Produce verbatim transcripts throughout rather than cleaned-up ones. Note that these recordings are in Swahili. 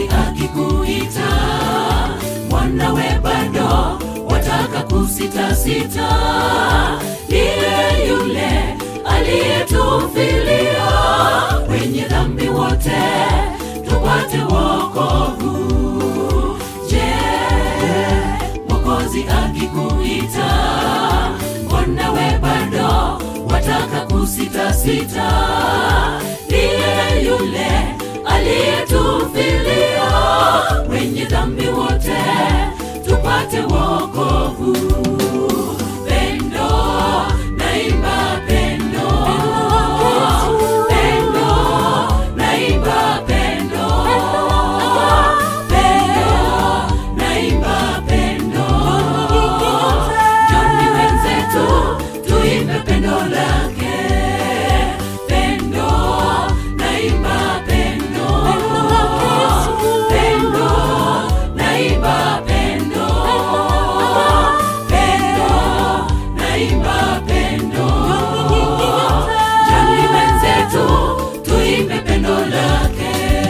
Mwokozi akikuita, mwanawe bado wataka kusita sita. Ndiye yule aliyetufilia, wenye dhambi wote tupate wokovu. Je, Mwokozi akikuita, mwanawe bado wataka kusita sita? Ndiye yule aliyetufilia, wenye dhambi wote tupate wokovu. Pendo, naimba pendo, pendo, naimba pendo, pendo, naimba pendo. Njoni wenzetu tuimbe pendo lake. Pendo, naimba pendo, pendo, naimba pendo, pendo, naimba pendo. Njoni wenzetu tuimbe pendo lake.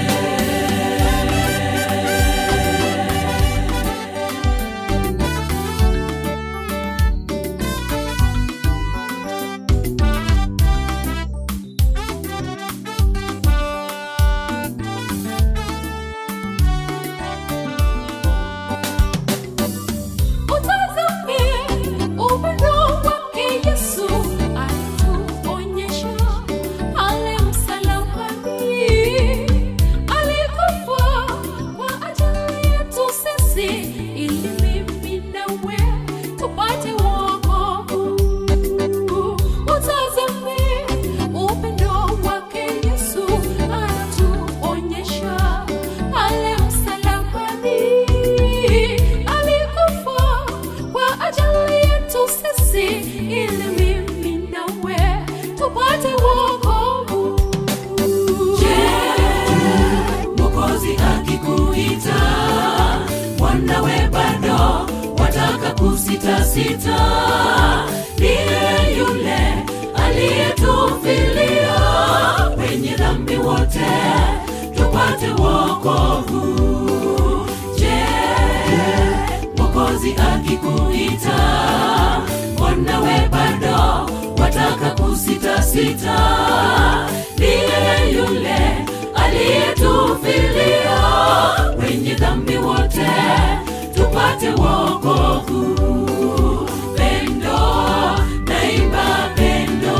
Mwanawe bado wataka kusita sita? Ndiye yule aliyetufilia, wenye dhambi wote tupate wokovu. Je, Mwokozi akikuita, mwanawe bado wataka kusita sita? Ndiye yule aliyetufilia, wenye dhambi wote tupate wokovu. Pendo, naimba pendo,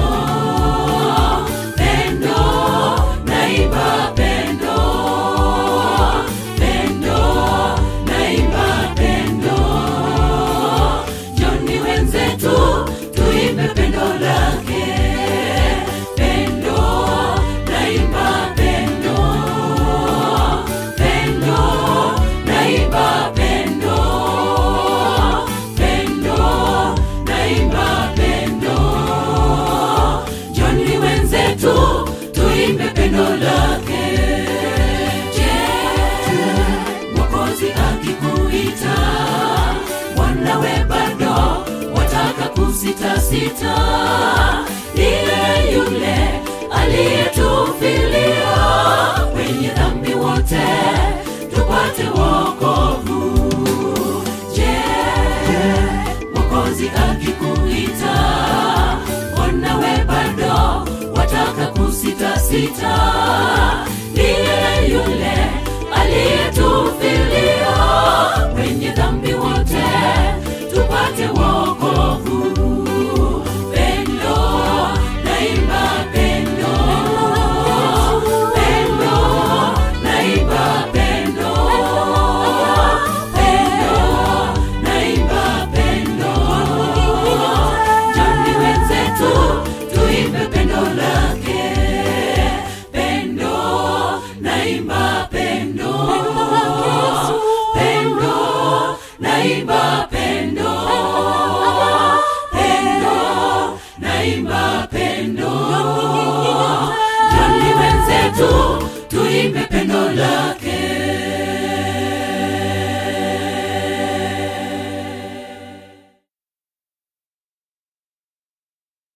pendo, naimba pendo, pendo, naimba pendo. Njoni wenzetu tuimbe pendo lake. Pendo, naimba pendo, pendo, naimba pendo, pendo, naimba pendo. Njoni wenzetu tuimbe pendo lake. Je, Mwokozi akikuita, mwanawe bado wataka kusita sita? Ndiye yule aliyetufilia, wenye dhambi wote tupate wokovu. Je, Mwokozi akikuita, mwanawe bado wataka kusita sita?